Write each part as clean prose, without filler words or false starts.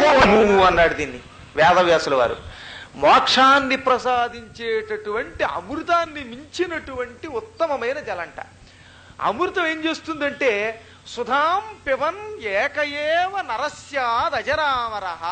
అన్నాడు దీన్ని వేదవ్యాసుల వారు. మోక్షాన్ని ప్రసాదించేటటువంటి అమృతాన్ని మించినటువంటి ఉత్తమమైన జలంట. అమృతం ఏం చేస్తుందంటే సుధాం పిబన్ ఏకయేవ నరస్యాదజరామరః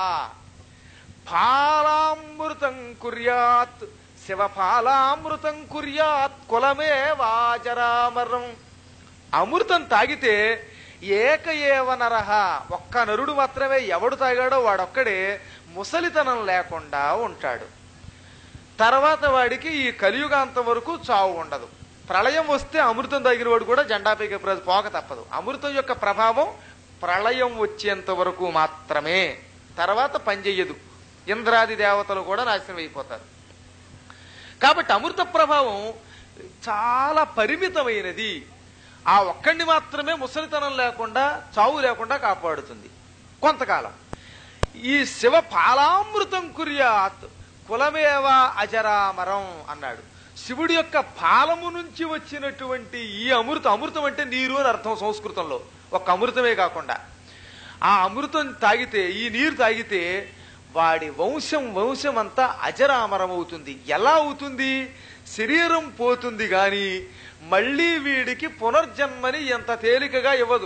ఫాలామృతం కుర్యాత్ శివఫాలామృతం కుర్యాత్ కులమేవాజరామరం. అమృతం తాగితే ఏకయేవ నరః, ఒక్క నరుడు మాత్రమే, ఎవడు తాగాడో వాడొక్కడే ముసలితనం లేకుండా ఉంటాడు. తర్వాత వాడికి ఈ కలియుగాంతం వరకు చావు ఉండదు. ప్రళయం వస్తే అమృతం తాగిన వాడు కూడా జెండాపైకి పోక తప్పదు. అమృతం యొక్క ప్రభావం ప్రళయం వచ్చేంత వరకు మాత్రమే, తర్వాత పనిచెయ్యదు. ఇంద్రాది దేవతలు కూడా నాశనం అయిపోతారు. కాబట్టి అమృత ప్రభావం చాలా పరిమితమైనది. ఆ ఒక్కడిని మాత్రమే ముసలితనం లేకుండా చావు లేకుండా కాపాడుతుంది కొంతకాలం. ఈ శివ ఫాలామృతం కుర్యాత్ కులమేవ అజరామరం అన్నాడు. శివుడి యొక్క ఫాలము నుంచి వచ్చినటువంటి ఈ అమృతం అంటే నీరు అని అర్థం సంస్కృతంలో. ఒక అమృతమే కాకుండా ఆ అమృతం తాగితే, ఈ నీరు తాగితే వాడి వంశం అంతా అజరామరం అవుతుంది. ఎలా అవుతుంది? శరీరం పోతుంది గాని మళ్ళీ వీడికి పునర్జన్మని ఎంత తేలికగా ఇవ్వదు.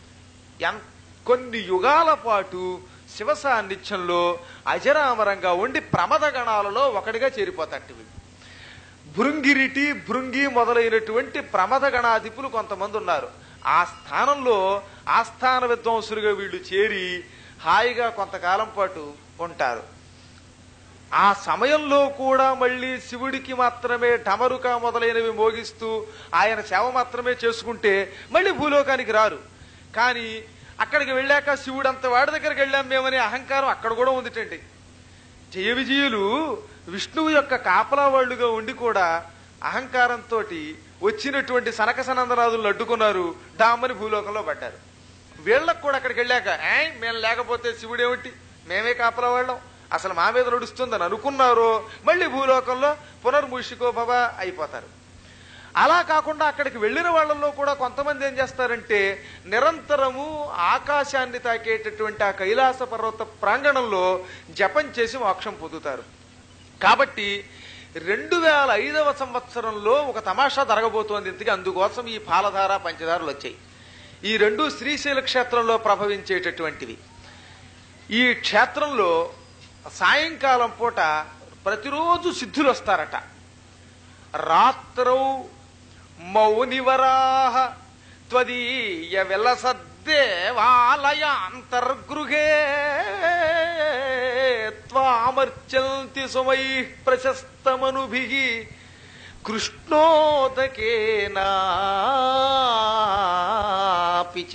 కొన్ని యుగాల పాటు శివ సాన్నిధ్యంలో అజరామరంగా ఉండి ప్రమద గణాలలో ఒకటిగా చేరిపోతాడు వీడు. భృంగిరిటి, భృంగి మొదలైనటువంటి ప్రమద గణాధిపులు కొంతమంది ఉన్నారు. ఆ స్థానంలో ఆస్థాన విద్వాంసులుగా వీళ్ళు చేరి హాయిగా కొంతకాలం పాటు ఉంటారు. ఆ సమయంలో కూడా మళ్ళీ శివుడికి మాత్రమే ఢమరుక మొదలైనవి మోగిస్తూ ఆయన సేవ మాత్రమే చేసుకుంటే మళ్ళీ భూలోకానికి రారు. కానీ అక్కడికి వెళ్ళాక శివుడు అంత వాడి దగ్గరికి వెళ్ళాం మేమనే అహంకారం అక్కడ కూడా ఉందిటండి. జయ విజయులు విష్ణువు యొక్క కాపలా వాళ్ళుగా ఉండి కూడా అహంకారంతో వచ్చినటువంటి సనక సనందనాదులు అడ్డుకున్నారు, డామ్మని భూలోకంలో పడ్డారు. వీళ్ళకు కూడా అక్కడికి వెళ్ళాక మేము లేకపోతే శివుడు ఏమిటి, మేమే కాపలా వాళ్ళం, అసలు మా మీద నడుస్తుందని అనుకున్నారో మళ్ళీ భూలోకంలో పునర్మూషికోభవ అయిపోతారు. అలా కాకుండా అక్కడికి వెళ్ళిన వాళ్ళల్లో కూడా కొంతమంది ఏం చేస్తారంటే నిరంతరము ఆకాశాన్ని తాకేటటువంటి ఆ కైలాస పర్వత ప్రాంగణంలో జపం చేసి మోక్షం పొందుతారు. కాబట్టి 2005వ సంవత్సరంలో ఒక తమాషా జరగబోతోంది. ఇంతకీ అందుకోసం ఈ పాలధార పంచదారలు వచ్చాయి. ఈ రెండు శ్రీశైల క్షేత్రంలో ప్రభవించేటటువంటివి. ఈ క్షేత్రంలో సాయంకాలం పూట ప్రతిరోజు సిద్ధులు వస్తారట. రాత్రౌ మౌనివరాహ త్వదీయ విలసద్దేవాలయ అంతర్గృహే త్వామర్చంతి సుమైః ప్రశస్తమనుభిః కృష్ణోదకేనాపి చ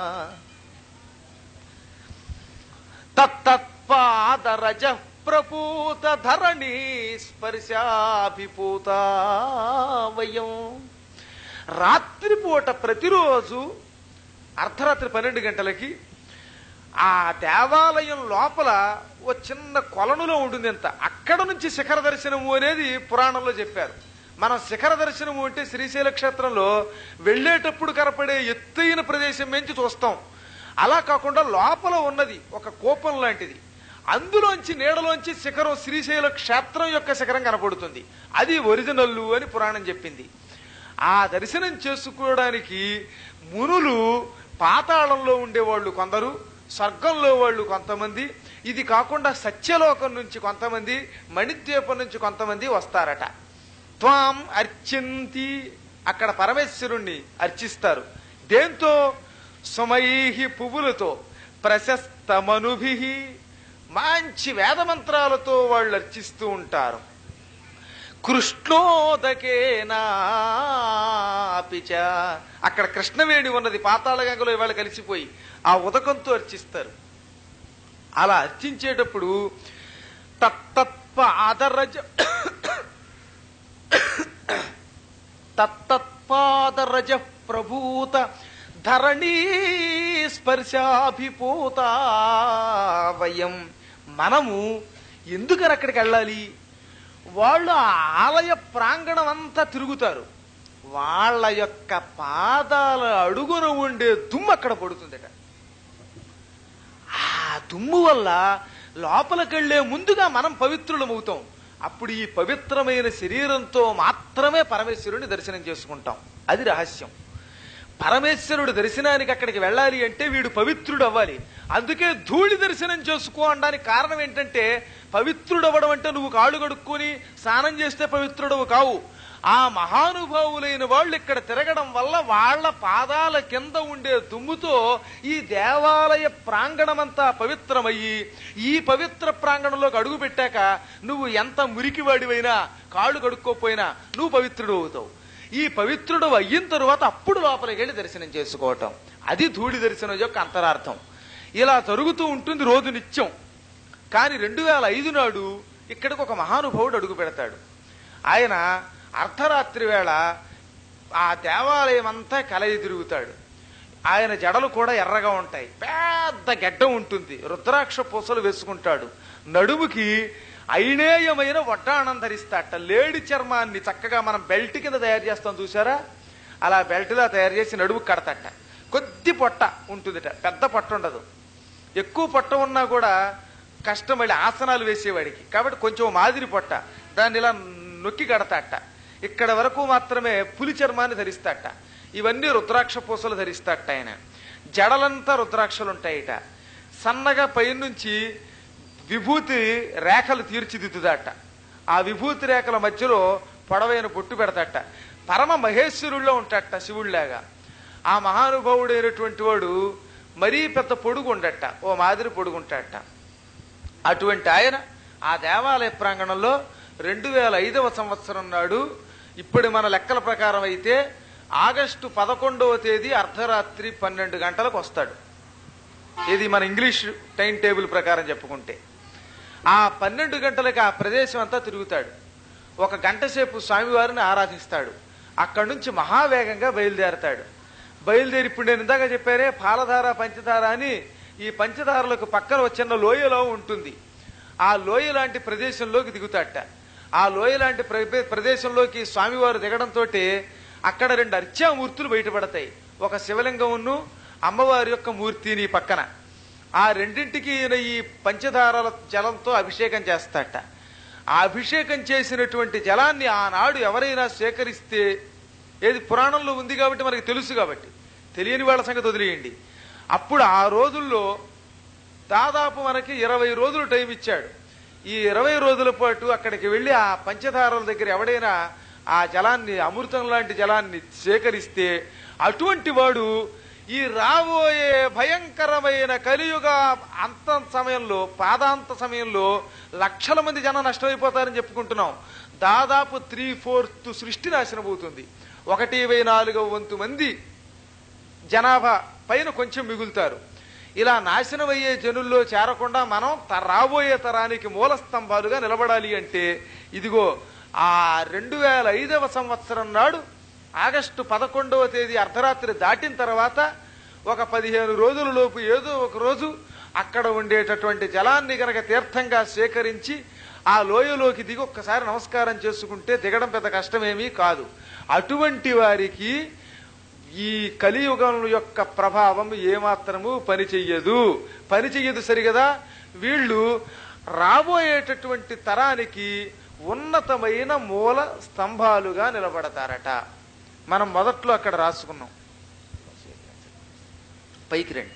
తత్తత్పాదరజః ప్రపూత ధరణి స్పర్శాభిపూత వయం. రాత్రిపూట ప్రతిరోజు అర్ధరాత్రి 12 గంటలకి ఆ దేవాలయం లోపల ఓ చిన్న కొలనులో ఉంటుంది. ఎంత అక్కడ నుంచి శిఖర దర్శనము అనేది పురాణంలో చెప్పారు. మనం శిఖర దర్శనము అంటే శ్రీశైల క్షేత్రంలో వెళ్ళేటప్పుడు కనపడే ఎత్తైన ప్రదేశం నుంచి చూస్తాం. అలా కాకుండా లోపల ఉన్నది ఒక కోపం లాంటిది, అందులోంచి నీడలోంచి శిఖరం, శ్రీశైల క్షేత్రం యొక్క శిఖరం కనపడుతుంది. అది ఒరిజినల్లు అని పురాణం చెప్పింది. ఆ దర్శనం చేసుకోవడానికి మునులు పాతాళంలో ఉండేవాళ్ళు కొందరు, స్వర్గంలో వాళ్ళు కొంతమంది, ఇది కాకుండా సత్యలోకం నుంచి కొంతమంది, మణిద్వీపం నుంచి కొంతమంది వస్తారట. త్వాం అర్చింతి, అక్కడ పరమేశ్వరుణ్ణి అర్చిస్తారు. దేంతో? సుమైహి, పువ్వులతో, ప్రశస్తమనుభి, మంచి వేదమంత్రాలతో వాళ్ళు అర్చిస్తూ ఉంటారు. కృష్ణోదకేనాపి చ, అక్కడ కృష్ణవేణి ఉన్నది పాతాళ గంగలో ఇవాళ కలిసిపోయి ఆ ఉదకంతో అర్చిస్తారు. అలా అర్చించేటప్పుడు తత్తత్పాదరజ ప్రభూత ధరణీ స్పర్శాభిపూత వయం. మనము ఎందుకని అక్కడికి వెళ్ళాలి? వాళ్ళు ఆ ఆలయ ప్రాంగణం అంతా తిరుగుతారు. వాళ్ళ యొక్క పాదాల అడుగున ఉండే దుమ్ము అక్కడ పడుతుందట. ఆ తుమ్ము వల్ల లోపలికెళ్లే ముందుగా మనం పవిత్రులమవుతాం. అప్పుడు ఈ పవిత్రమైన శరీరంతో మాత్రమే పరమేశ్వరుని దర్శనం చేసుకుంటాం. అది రహస్యం. పరమేశ్వరుడు దర్శనానికి అక్కడికి వెళ్ళాలి అంటే వీడు పవిత్రుడు అవ్వాలి. అందుకే ధూళి దర్శనం చేసుకో అనడానికి కారణం ఏంటంటే, పవిత్రుడవ్వడం అంటే నువ్వు కాళ్ళు కడుక్కొని స్నానం చేస్తే పవిత్రుడవు కావు. ఆ మహానుభావులైన వాళ్ళు ఇక్కడ తిరగడం వల్ల వాళ్ళ పాదాల కింద ఉండే దుమ్ముతో ఈ దేవాలయ ప్రాంగణమంతా పవిత్రమయ్యి, ఈ పవిత్ర ప్రాంగణంలోకి అడుగు పెట్టాక నువ్వు ఎంత మురికివాడివైనా కాళ్ళు కడుక్కోపోయినా నువ్వు పవిత్రుడు అవుతావు. ఈ పవిత్రుడు అయిన తరువాత అప్పుడు లోపలికి వెళ్ళి దర్శనం చేసుకోవటం. అది ధూళి దర్శనం యొక్క అంతరార్థం. ఇలా జరుగుతూ ఉంటుంది రోజు నిత్యం. కానీ 2005 నాడు ఇక్కడికి ఒక మహానుభావుడు అడుగు పెడతాడు. ఆయన అర్ధరాత్రి వేళ ఆ దేవాలయం అంతా కలయి తిరుగుతాడు. ఆయన జడలు కూడా ఎర్రగా ఉంటాయి, పెద్ద గెడ్డం ఉంటుంది, రుద్రాక్ష పూసలు వేసుకుంటాడు, నడుముకి ఐనేయమైన వడ్డాణం ధరిస్తాట. లేడి చర్మాన్ని చక్కగా మనం బెల్ట్ కింద తయారు చేస్తాం చూసారా, అలా బెల్ట్లా తయారు చేసి నడుముకు కడతట. కొద్ది పొట్ట ఉంటుందిట, పెద్ద పొట్ట ఉండదు. ఎక్కువ పొట్ట ఉన్నా కూడా కష్టం మళ్ళీ ఆసనాలు వేసేవాడికి, కాబట్టి కొంచెం మాదిరి పొట్ట, దాన్ని ఇలా నొక్కి కడతాట. ఇక్కడ వరకు మాత్రమే పులి చర్మాన్ని ధరిస్తాట. ఇవన్నీ రుద్రాక్ష పూసలు ధరిస్తాట. ఆయన జడలంతా రుద్రాక్షలు ఉంటాయిట. సన్నగా పైనుంచి విభూతి రేఖలు తీర్చిదిద్దుదాట. ఆ విభూతి రేఖల మధ్యలో పొడవైన బొట్టు పెడతాట. పరమ మహేశ్వరుల్లో ఉంటాట, శివుళ్లాగా. ఆ మహానుభావుడైనటువంటి వాడు మరీ పెద్ద పొడుగు ఉండట, ఓ మాదిరి పొడుగుంటాట. అటువంటి ఆయన ఆ దేవాలయ ప్రాంగణంలో 2005వ సంవత్సరం నాడు, ఇప్పుడు మన లెక్కల ప్రకారం అయితే ఆగస్టు 11వ తేదీ అర్ధరాత్రి 12 గంటలకు వస్తాడు. ఇది మన ఇంగ్లీష్ టైం టేబుల్ ప్రకారం చెప్పుకుంటే ఆ 12 గంటలకి ఆ ప్రదేశం అంతా తిరుగుతాడు. 1 గంట సేపు స్వామివారిని ఆరాధిస్తాడు. అక్కడి నుంచి మహావేగంగా బయలుదేరతాడు. బయలుదేరి ఇప్పుడు నేను ఇందాక చెప్పారే పాలధార పంచదార అని, ఈ పంచదారలకు పక్కన చిన్న లోయలో ఉంటుంది. ఆ లోయ లాంటి ప్రదేశంలోకి దిగుతాట. ఆ లోయ లాంటి ప్రదేశంలోకి స్వామివారు దిగడంతో అక్కడ 2 అర్చామూర్తులు బయటపడతాయి. ఒక శివలింగమును అమ్మవారి యొక్క మూర్తిని పక్కన. ఆ రెండింటికి ఈ పంచదారాల జలంతో అభిషేకం చేస్తాట. ఆ అభిషేకం చేసినటువంటి జలాన్ని ఆనాడు ఎవరైనా సేకరిస్తే, ఏది పురాణంలో ఉంది కాబట్టి మనకి తెలుసు, కాబట్టి తెలియని వాళ్ళ సంగతి వదిలేయండి. అప్పుడు ఆ రోజుల్లో దాదాపు మనకి 20 రోజులు టైం ఇచ్చాడు. ఈ 20 రోజుల పాటు అక్కడికి వెళ్ళి ఆ పంచదారాల దగ్గర ఎవడైనా ఆ జలాన్ని, అమృతం లాంటి జలాన్ని సేకరిస్తే, అటువంటి వాడు ఈ రాబోయే భయంకరమైన కలియుగ అంత సమయంలో, పాదాంత సమయంలో లక్షల మంది జనం నష్టమైపోతారని చెప్పుకుంటున్నాం. దాదాపు 3/4 సృష్టి నాశనం అవుతుంది. 1/4 మంది జనాభా పైన కొంచెం మిగులుతారు. ఇలా నాశనం అయ్యే జనుల్లో చేరకుండా మనం రాబోయే తరానికి మూల స్తంభాలుగా నిలబడాలి అంటే, ఇదిగో ఆ 2005వ సంవత్సరం నాడు ఆగస్టు 11వ తేదీ అర్ధరాత్రి దాటిన తర్వాత ఒక 15 రోజుల లోపు ఏదో ఒక రోజు అక్కడ ఉండేటటువంటి జలాన్ని గనక తీర్థంగా సేకరించి ఆ లోయలోకి దిగి ఒక్కసారి నమస్కారం చేసుకుంటే దిగడం పెద్ద కష్టమేమీ కాదు. అటువంటి వారికి ఈ కలియుగం యొక్క ప్రభావం ఏమాత్రము పనిచెయ్యదు సరిగదా. వీళ్ళు రాబోయేటటువంటి తరానికి ఉన్నతమైన మూల స్తంభాలుగా నిలబడతారట. మనం మొదట్లో అక్కడ రాసుకున్నాం, పైకి రండి.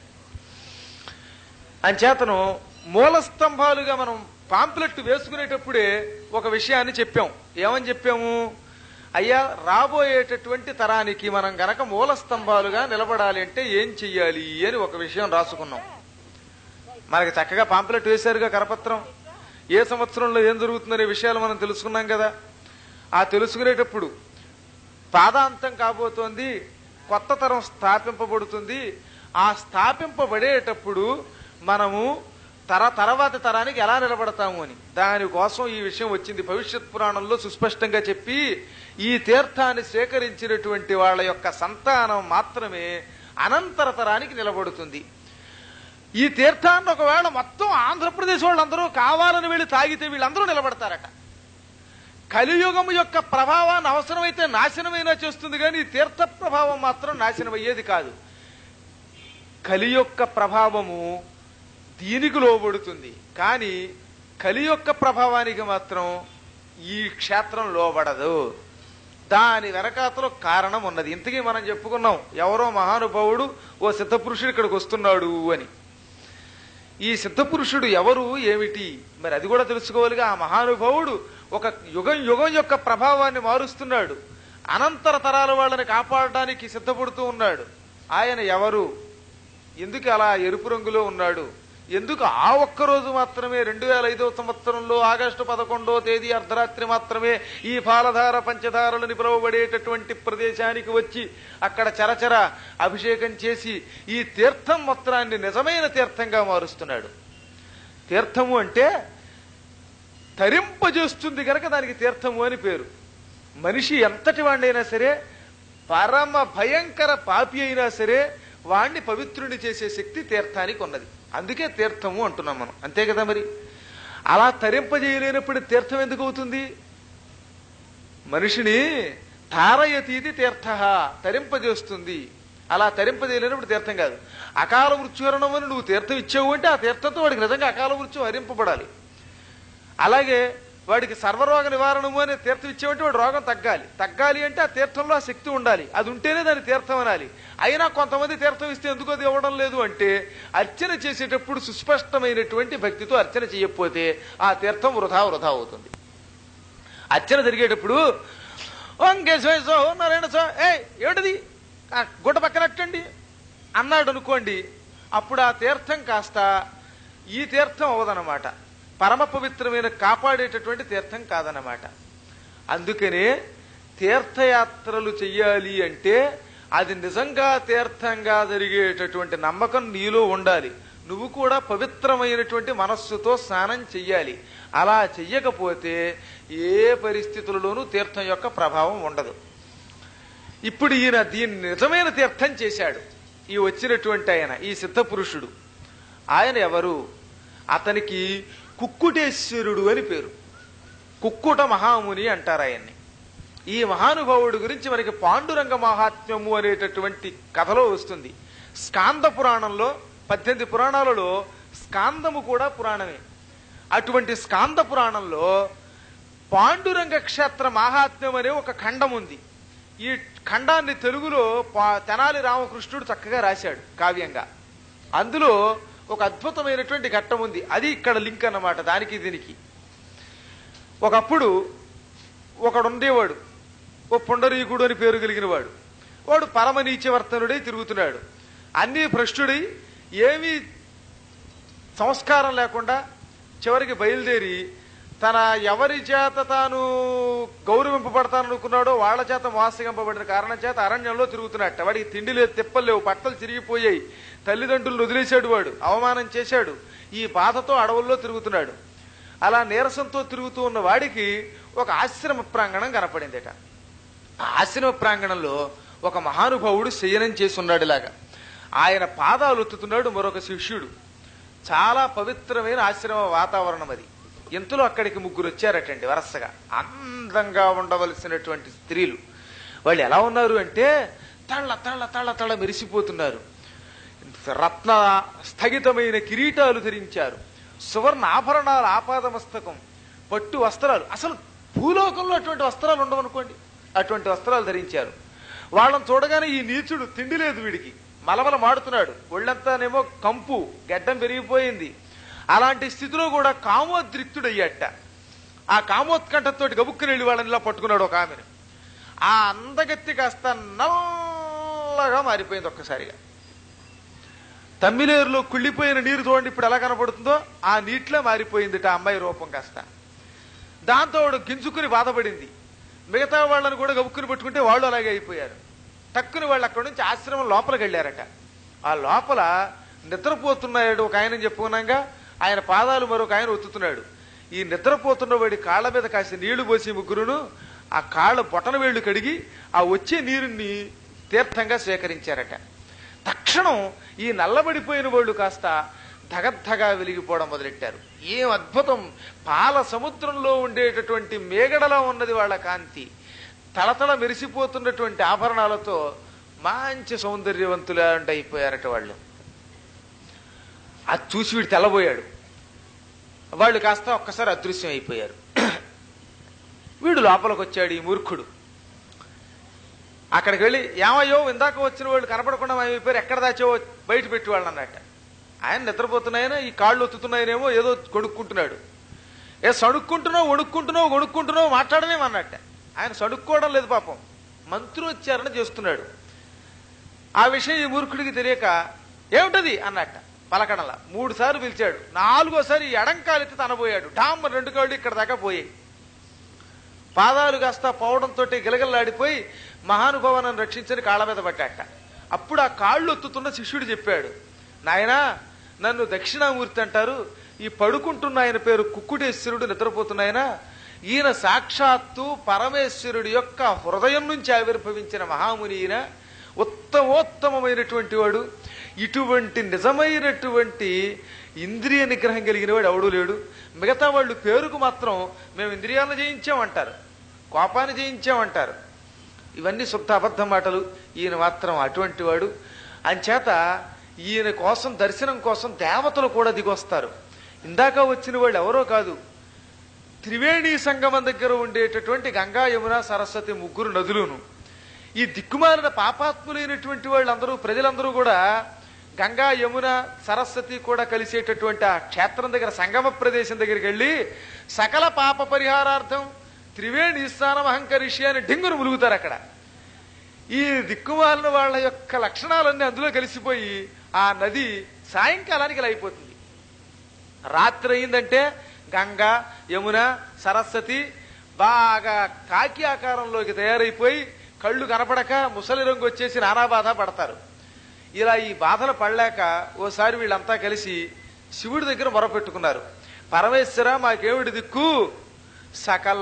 అంచేతను మూల స్తంభాలుగా మనం పాంప్లెట్ వేసుకునేటప్పుడే ఒక విషయాన్ని చెప్పాం. ఏమని చెప్పాము? అయ్యా, రాబోయేటటువంటి తరానికి మనం గనక మూల స్తంభాలుగా నిలబడాలి అంటే ఏం చెయ్యాలి అని ఒక విషయం రాసుకున్నాం. మనకి చక్కగా పాంప్లెట్ వేశారుగా కరపత్రం. ఏ సంవత్సరంలో ఏం జరుగుతుందనే విషయాలు మనం తెలుసుకున్నాం కదా. ఆ తెలుసుకునేటప్పుడు పాదాంతం కాబోతోంది, కొత్త తరం స్థాపింపబడుతుంది. ఆ స్థాపింపబడేటప్పుడు మనము తర్వాత తరానికి ఎలా నిలబడతాము అని, దానికోసం ఈ విషయం వచ్చింది. భవిష్యత్ పురాణంలో సుస్పష్టంగా చెప్పి, ఈ తీర్థాన్ని సేకరించినటువంటి వాళ్ళ యొక్క సంతానం మాత్రమే అనంతర తరానికి నిలబడుతుంది. ఈ తీర్థాన్ని ఒకవేళ మొత్తం ఆంధ్రప్రదేశ్ వాళ్ళందరూ కావాలని వెళ్ళి తాగితే వీళ్ళందరూ నిలబడతారట. కలియుగం యొక్క ప్రభావాన్ని అవసరమైతే నాశనమైనా చేస్తుంది, కానీ ఈ తీర్థ ప్రభావం మాత్రం నాశనం అయ్యేది కాదు. కలి యొక్క ప్రభావము దీనికి లోబడుతుంది. కానీ కలి యొక్క ప్రభావానికి మాత్రం ఈ క్షేత్రం లోబడదు. దాని వెనకాతలో కారణం ఉన్నది. ఇంతకీ మనం చెప్పుకున్నాం, ఎవరో మహానుభావుడు ఓ సిద్ధపురుషుడు ఇక్కడికి వస్తున్నాడు అని. ఈ సిద్ధపురుషుడు ఎవరు ఏమిటి మరి అది కూడా తెలుసుకోవాలిగా. ఆ మహానుభావుడు ఒక యుగం యుగం యొక్క ప్రభావాన్ని మారుస్తున్నాడు. అనంతర తరాల వాళ్ళని కాపాడడానికి సిద్ధపడుతూ ఉన్నాడు. ఆయన ఎవరు, ఎందుకు అలా ఎరుపు రంగులో ఉన్నాడు, ఎందుకు ఆ ఒక్కరోజు మాత్రమే 2005వ సంవత్సరంలో ఆగస్టు 11వ తేదీ అర్ధరాత్రి మాత్రమే ఈ పాలధార పంచధారలని పిలువబడేటటువంటి ప్రదేశానికి వచ్చి అక్కడ చరచర అభిషేకం చేసి ఈ తీర్థం మొత్తాన్ని నిజమైన తీర్థంగా మారుస్తున్నాడు. తీర్థము అంటే తరింపజేస్తుంది కనుక దానికి తీర్థము అని పేరు. మనిషి ఎంతటి వాడినైనా సరే, పరమ భయంకర పాపి అయినా సరే, వాణ్ణి పవిత్రుని చేసే శక్తి తీర్థానికి ఉన్నది. అందుకే తీర్థము అంటున్నాం మనం, అంతే కదా. మరి అలా తరింపజేయలేనప్పుడు తీర్థం ఎందుకు అవుతుంది? మనిషిని తారయతీతి తీర్థ, తరింపజేస్తుంది. అలా తరింపజేయలేనప్పుడు తీర్థం కాదు. అకాల మృత్యుహరణం అని నువ్వు తీర్థం ఇచ్చావు అంటే ఆ తీర్థంతో వాడికి నిజంగా అకాల మృత్యు హరింపబడాలి. అలాగే వాడికి సర్వరోగ నివారణము అనే తీర్థం ఇచ్చామంటే వాడు రోగం తగ్గాలి అంటే ఆ తీర్థంలో ఆ శక్తి ఉండాలి. అది ఉంటేనే దాన్ని తీర్థం అనాలి. అయినా కొంతమంది తీర్థం ఇస్తే ఎందుకు అది ఇవ్వడం లేదు అంటే, అర్చన చేసేటప్పుడు సుస్పష్టమైనటువంటి భక్తితో అర్చన చేయకపోతే ఆ తీర్థం వృధా అవుతుంది. అర్చన జరిగేటప్పుడు ఓం కేశవ నారాయణ ఏమిటది గుడ్డ పక్కనట్టండి అన్నాడు అనుకోండి, అప్పుడు ఆ తీర్థం కాస్త ఈ తీర్థం అవ్వదన్నమాట. పరమ పవిత్రమైన కాపాడేటటువంటి తీర్థం కాదన్నమాట. అందుకనే తీర్థయాత్రలు చెయ్యాలి అంటే అది నిజంగా తీర్థంగా జరిగేటటువంటి నమ్మకం నీలో ఉండాలి. నువ్వు కూడా పవిత్రమైనటువంటి మనస్సుతో స్నానం చెయ్యాలి. అలా చెయ్యకపోతే ఏ పరిస్థితులలోనూ తీర్థం యొక్క ప్రభావం ఉండదు. ఇప్పుడు ఈయన దీన్ని నిజమైన తీర్థం చేశాడు. ఈ వచ్చినటువంటి ఆయన ఈ సిద్ధపురుషుడు. ఆయన ఎవరు? అతనికి కుక్కుటేశ్వరుడు అని పేరు. కుక్కుట మహాముని అంటారు ఆయన్ని. ఈ మహానుభావుడి గురించి మనకి పాండురంగ మహాత్మ్యము అనేటటువంటి కథలో వస్తుంది. స్కాంద పురాణంలో 18 పురాణాలలో స్కాందము కూడా పురాణమే. అటువంటి స్కాంద పురాణంలో పాండురంగ క్షేత్ర మహాత్మ్యం అనే ఒక ఖండం ఉంది. ఈ ఖండాన్ని తెలుగులో తెనాలి రామకృష్ణుడు చక్కగా రాశాడు కావ్యంగా. అందులో ఒక అద్భుతమైనటువంటి ఘట్టం ఉంది. అది ఇక్కడ లింక్ అన్నమాట దానికి దీనికి. ఒకప్పుడు ఒకడుండేవాడు, ఓ పుండరీకుడు అని పేరు కలిగిన వాడు. వాడు పరమ నీచవర్తనుడై తిరుగుతున్నాడు. అన్నీ భ్రష్టుడై ఏమీ సంస్కారం లేకుండా చివరికి బయలుదేరి తన ఎవరి చేత తాను గౌరవింపబడతాననుకున్నాడో వాళ్ళ చేత మోసగింపబడిన కారణం చేత అరణ్యంలో తిరుగుతున్నట్ట. వాడికి తిండి లేదు, తిప్పలు లేవు, బట్టలు చిరిగిపోయాయి, తల్లిదండ్రులను వదిలేశాడు, వాడు అవమానం చేశాడు. ఈ బాధతో అడవుల్లో తిరుగుతున్నాడు. అలా నీరసంతో తిరుగుతూ ఉన్న వాడికి ఒక ఆశ్రమ ప్రాంగణం కనపడిందిట. ఆ ఆశ్రమ ప్రాంగణంలో ఒక మహానుభావుడు శయనం చేసి ఉన్నాడు. ఇలాగా ఆయన పాదాలు ఒత్తుతున్నాడు మరొక శిష్యుడు. చాలా పవిత్రమైన ఆశ్రమ వాతావరణం అది. ఇంతలో అక్కడికి 3 వచ్చారటండి వరసగా. అందంగా ఉండవలసినటువంటి స్త్రీలు. వాళ్ళు ఎలా ఉన్నారు అంటే తళ్ళ తళ్ళ తళ్ళ తళ్ళ మెరిసిపోతున్నారు. రత్న స్థగితమైన కిరీటాలు ధరించారు. సువర్ణ ఆభరణాలు ఆపాదమస్తకం, పట్టు వస్త్రాలు. అసలు భూలోకంలో అటువంటి వస్త్రాలు ఉండవనుకోండి, అటువంటి వస్త్రాలు ధరించారు. వాళ్ళని చూడగానే ఈ నీచుడు తిండి లేదు వీడికి, మలమల మాడుతున్నాడు. ఒళ్ళంతానేమో కంపు, గడ్డం పెరిగిపోయింది. అలాంటి స్థితిలో కూడా కామోద్రిక్తుడయ్యాట. ఆ కామోత్కంఠతోటి గబుక్కుని వెళ్ళి వాళ్ళని ఇలా పట్టుకున్నాడు ఒక ఆమెను. ఆ అందగత్తి కాస్త నల్లగా మారిపోయింది ఒక్కసారిగా. తమ్మిలేరులో కుళ్ళిపోయిన నీరు చూడండి ఇప్పుడు ఎలా కనపడుతుందో ఆ నీటిలో మారిపోయింది ఆ అమ్మాయి రూపం కాస్త. దాంతో వాడు గింజుకుని బాధపడింది. మిగతా వాళ్ళని కూడా గబుక్కుని పట్టుకుంటే వాళ్ళు అలాగే అయిపోయారు. టక్కుని వాళ్ళు అక్కడి నుంచి ఆశ్రమం లోపలికి వెళ్ళారట. ఆ లోపల నిద్రపోతున్నాడు ఒక ఆయన చెప్పుకున్నాగా, ఆయన పాదాలు మరొక ఆయన ఒత్తుతున్నాడు. ఈ నిద్రపోతున్న వాడి కాళ్ళ మీద కాసి నీళ్లు పోసి ముగ్గురును ఆ కాళ్ళ బొటన వేళ్లు కడిగి ఆ వచ్చే నీరుని తీర్థంగా స్వీకరించారట. తక్షణం ఈ నల్లబడిపోయిన వాళ్ళు కాస్త ధగద్ధగా వెలిగిపోవడం మొదలెట్టారు. ఏం అద్భుతం! పాల సముద్రంలో ఉండేటటువంటి మేగడలా ఉన్నది వాళ్ళ కాంతి. తలతల మెరిసిపోతున్నటువంటి ఆభరణాలతో మంచి సౌందర్యవంతులు అయిపోయారట వాళ్ళు. అది చూసి వీడు తెల్లబోయాడు. వాళ్ళు కాస్త ఒక్కసారి అదృశ్యం అయిపోయారు. వీడు లోపలికి వచ్చాడు ఈ మూర్ఖుడు. అక్కడికి వెళ్ళి ఏమయ్యో ఇందాక వచ్చిన వాళ్ళు కనపడకుండా అయిపోయారు, ఎక్కడ దాచావో బయట పెట్టి వాళ్ళు అన్నట్ట. ఆయన నిద్రపోతున్నాయన ఈ కాళ్ళు ఒత్తుతున్నాయనేమో ఏదో కొనుక్కుంటున్నాడు. సణుక్కుంటున్నావు వణుక్కుంటున్నావు మాట్లాడమేమన్నట్ట. ఆయన సణుక్కోవడం లేదు పాపం, మంత్రోచ్చారణ చేస్తున్నాడు. ఆ విషయం ఈ మూర్ఖుడికి తెలియక ఏమిటది అన్నట్ట. పలకడలా 3 సార్లు పిలిచాడు. 4వసారి ఎడంకాలెత్తి తనబోయాడు. డామ్ 2 కాళ్ళు ఇక్కడ దాకా పోయాయి. పాదాలు కాస్త పోవడంతో గిలగిల్లాడిపోయి మహానుభావాన్ని రక్షించని కాళ్ళ మీద పట్టాట. అప్పుడు ఆ కాళ్ళు ఒత్తుతున్న శిష్యుడు చెప్పాడు, నాయనా నన్ను దక్షిణామూర్తి అంటారు, ఈ పడుకుంటున్న ఆయన పేరు కుక్కుటేశ్వరుడు, నిద్రపోతున్నాయన ఈయన సాక్షాత్తు పరమేశ్వరుడి యొక్క హృదయం నుంచి ఆవిర్భవించిన మహాముని, ఈయన ఉత్తమోత్తమైనటువంటి వాడు. ఇటువంటి నిజమైనటువంటి ఇంద్రియ నిగ్రహం కలిగిన వాడు ఎవడూ లేడు. మిగతా వాళ్ళు పేరుకు మాత్రం మేము ఇంద్రియాలను జయించామంటారు, కోపాన్ని జయించామంటారు. ఇవన్నీ శుద్ధ అబద్ధం మాటలు. ఈయన మాత్రం అటువంటి వాడు. అంచేత ఈయన కోసం దర్శనం కోసం దేవతలు కూడా దిగొస్తారు. ఇందాక వచ్చిన వాళ్ళు ఎవరో కాదు, త్రివేణి సంగమం దగ్గర ఉండేటటువంటి గంగా యమున సరస్వతి 3 నదులును. ఈ దిక్కుమాలిన పాపాత్ములైనటువంటి వాళ్ళందరూ, ప్రజలందరూ కూడా గంగా యమున సరస్వతి కూడా కలిసేటటువంటి ఆ క్షేత్రం దగ్గర సంగమ ప్రదేశం దగ్గరికి వెళ్ళి సకల పాప పరిహారార్థం త్రివేణి స్నానం అహంకరిష్య అని డింగును ములుగుతారు. అక్కడ ఈ దిక్కుమాలిన వాళ్ళ యొక్క లక్షణాలన్నీ అందులో కలిసిపోయి ఆ నది సాయంకాలానికి ఇలా అయిపోతుంది. రాత్రి అయిందంటే గంగా యమున సరస్వతి బాగా కాకి ఆకారంలోకి తయారైపోయి కళ్ళు కనపడక ముసలి రంగు వచ్చేసి నానా బాధ పడతారు. ఇలా ఈ బాధలు పడలేక ఓసారి వీళ్ళంతా కలిసి శివుడి దగ్గర మొరపెట్టుకున్నారు. పరమేశ్వర మాకేమిటి దిక్కు, సకల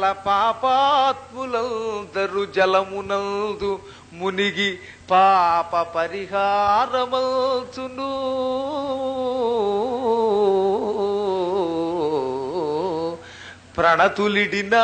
పాపాత్ములందరు జలమునందు మునిగి పాప పరిహారమల్చును, ప్రణతులిడినా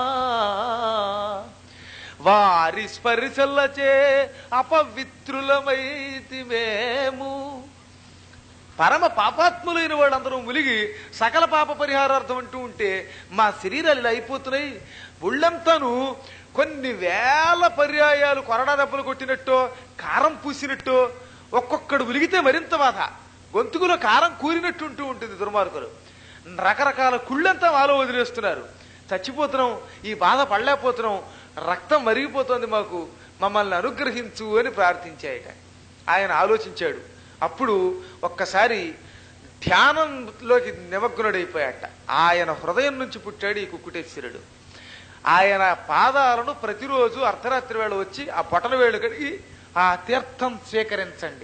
వారి స్పర్శలచే అపవిత్రులమైతి మేము. పరమ పాపాత్ములైన వాళ్ళందరూ ములిగి సకల పాప పరిహారార్థం అంటూ ఉంటే మా శరీరాలు ఇలా అయిపోతున్నాయి. ఒళ్ళంతాను కొన్ని వేల పర్యాయాలు కొరడా దెబ్బలు కొట్టినట్టో కారం పూసినట్టో, ఒక్కొక్కడు ఉలిగితే మరింత బాధ, గొంతుకులో కారం కూరినట్టుంటూ ఉంటుంది. దుర్మార్గులు రకరకాల కుళ్ళంతా మాలో వదిలేస్తున్నారు. చచ్చిపోతున్నాం, ఈ బాధ పడలేకపోతున్నాం, రక్తం మరిగిపోతుంది, మాకు మమ్మల్ని అనుగ్రహించు అని ప్రార్థించాయట. ఆయన ఆలోచించాడు. అప్పుడు ఒక్కసారి ధ్యానంలోకి నిమగ్నుడైపోయాట. ఆయన హృదయం నుంచి పుట్టాడు ఈ కుక్కుటేశ్వరుడు. ఆయన పాదాలను ప్రతిరోజు అర్ధరాత్రి వేళ వచ్చి ఆ బొటన వేళ్ళు కడిగి ఆ తీర్థం స్వీకరించండి.